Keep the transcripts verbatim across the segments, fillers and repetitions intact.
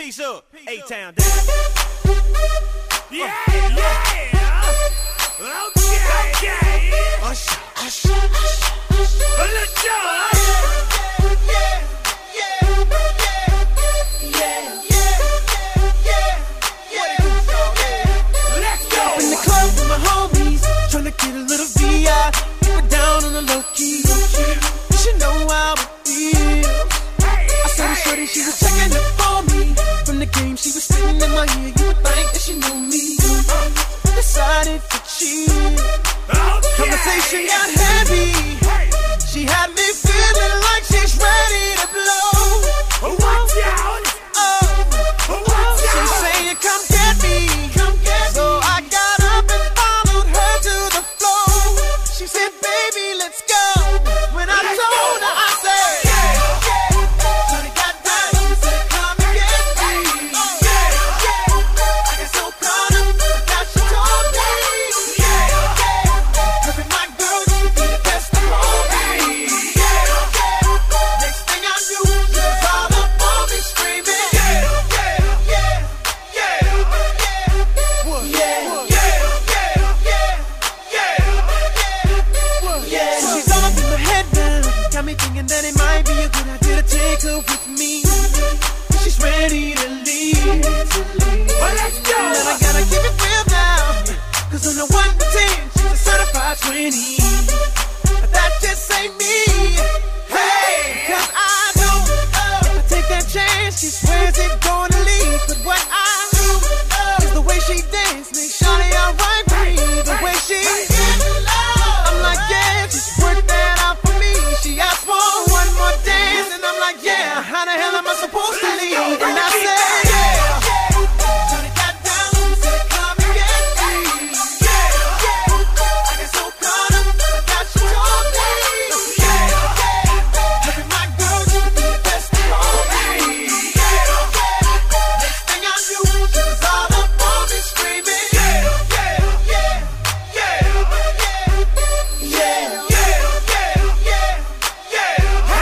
Peace up, A-Town down. Yeah, yeah. Okay, okay. Usher, usher, usher, usher. Let's go. Yeah, yeah, yeah, yeah, yeah, yeah. Let's go. Up in the club with my homies, tryna get a little V I. Keep it down on the low key. You should know how it feels. I saw the shorty, she was checking up for me. From the game, she was spitting in my ear. You would think that she knew me. Decided to cheat. Okay. Conversation got heavy. She had me feeling like she's ready to blow. Watch out. Oh, Watch she out. saying, "Come get me, come get me." So I got up and followed her to the floor. She said, "Baby, let's go." When I Let's told go. her, I said, "Yeah, yeah." Shorty got down, she said, "Come and get me." Yeah, yeah. I got so caught up, now she told me. Yeah, yeah. Her and my girl used to be the best of all me. Yeah, yeah. Next thing I knew, she was all up on me screaming. Yeah, yeah, yeah, yeah, yeah, yeah, yeah, yeah, yeah, yeah. So she's all up in my head now, got me thinking that it might be a good idea to take her with me. She's ready to leave. Well, let's go. And I gotta keep it real now, cause on the one to ten, she's a certified twenty. But that just ain't me. Hey, cause I know uh, if I take that chance, she swears it's gonna leave. But what I do uh, is the way she dance makes Shawty alright with me. The way she I'm like, yeah, just work that out for me. She asked for one more dance, and I'm like, yeah, how the hell am I supposed to leave? And I said, yeah. Shawty got down, she said, "Come and get me." Yeah, yeah. I got so caught up, now she told me. Yeah, yeah. Her and my girl used to be the best of all me. Yeah, yeah. Next thing I knew, she was all up on me screaming. Yeah, yeah, yeah, yeah, yeah, yeah, yeah, yeah,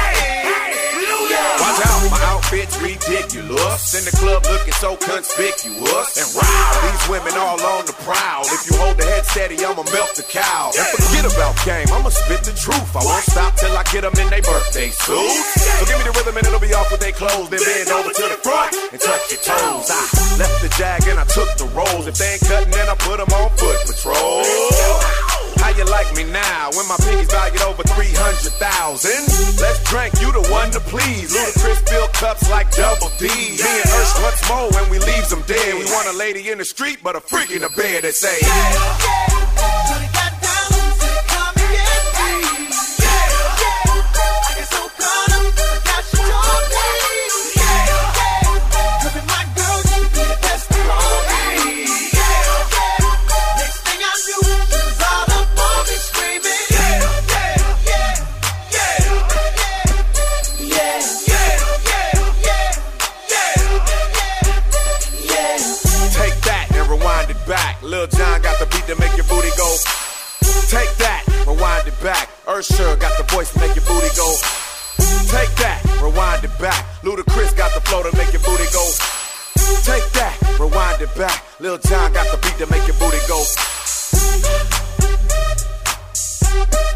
yeah. Watch out, my outfit's ridiculous. In the club looking so conspicuous. And wow, these women all on the prowl. If you hold the head steady, I'ma melt the cow. And forget about game, I'ma spit the truth. I won't stop till I get them in their birthday suits. So give me the rhythm and it'll be off with their clothes. Then bend over to the front and touch your toes. I left the jag and I took the rolls. If they ain't cutting, then I put them on foot patrol. How you like me now when my pinkies valued over three hundred thousand? Let's drink, you the one to please. Ludacris fill cups like double D. Me and Ursh once more when we leaves them dead. We want a lady in the street, but a freak in the bed that say, Shawty got down, she said, "Come and get me." Yeah, yeah. I got so caught up, now she told me. Yeah, yeah. Her and my girl used to be the best of all me. Yeah, yeah. Next thing I knew, she was all up on me screaming. Yeah, yeah, yeah, yeah, yeah, yeah, yeah, yeah, yeah. take that and rewind it back. Lil Jon got the beat to make your booty go. Take that, rewind it back. Usher got the voice to make your booty go. Take that, rewind it back. Ludacris got the flow to make your booty go. Take that, rewind it back. Lil Jon got the beat to make your booty go.